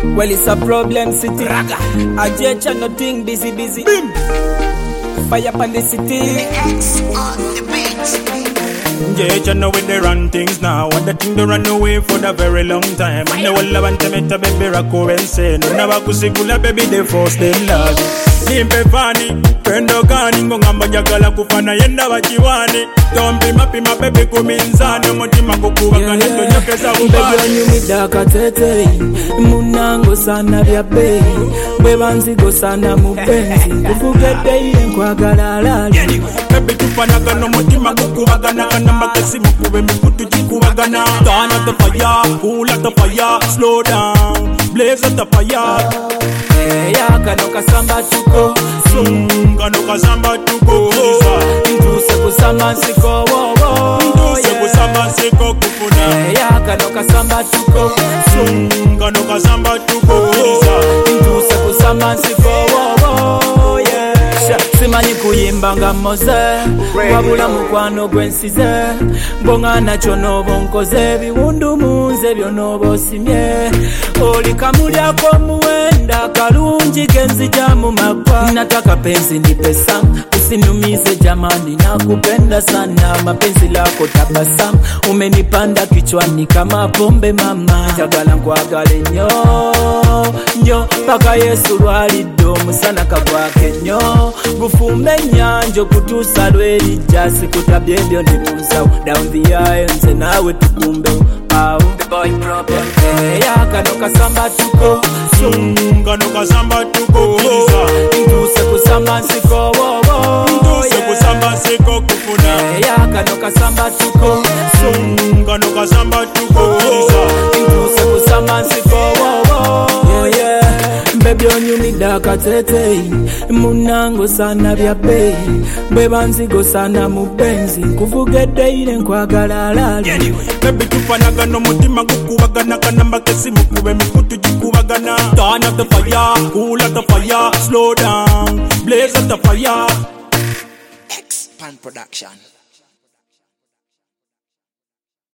Well, it's a problem city. I just nothing busy. Fire up on the city. X on the beat. Yeah, you know when they run things now, and the thing they run away for a very long time. And they all want to make a baby recurrence. No, never could see kula baby they force them love. Nimpe fani, pendo gani, ngamba jagala kufana yenda wajiwani. Don't be my baby kuminzani, motima kukuwa kana tonyokeza ubani. Baby nyumidaka tete, munango sana vya bei. Bebanzi go sana mupenzi, kufugede ile kwa galalali. Baby tufanaga no motima kukubagana kana makasi mukube mikutu jikubagana. Turn up the fire, cool up the fire, slow down, blaze up the fire. Kano kasamba tuko, Kano kasamba tuko. Nduse kusamba siko wo. Nduse kusamba siko kufuna. Kano kasamba tuko, Kano kasamba tuko. Nduse kusamba siko wo. Yeah. Simanyi kuyimba nga moze, wabula mukwano gwensize. Bonga nacho nobo nkoze, biwundu munze byonobo osimye. Oli kamulyako muwenda, kalungi genzija mu makwa. Nataka penzi ni pesa, usiniumize jamani, nakupenda sana. Mapenzi lako tabasamu, umenipanda kichwani kama pombe mama. Njagala nkwagale nyo, paka Yesu lwaliddo musana kagwake nyo. Gufume nyanjo kutusa lwelijja, sikutabye ebyo ndibuuzawo. Down the aisle nze naawe tukumbe awo. The boy problem. Kano kasamba tuko, Kano kasamba tuko. Nduse kusamba nsiko wo. Nduse kusamba siko kufuna. Kano kasamba tuko, Kano kasamba tuko. Nduse kusamba nsiko wo. Baby onyumidaka tete, munango sana vya bei. Bebanzigo sana mupenzi, kufugede ile nkwagala lali. Baby tufanaga no mutima kukubagana kana makasi mukube mikutu jikubagana. Turn up the fire, cool up the fire, slow down, blaze up the fire. X Pan Production.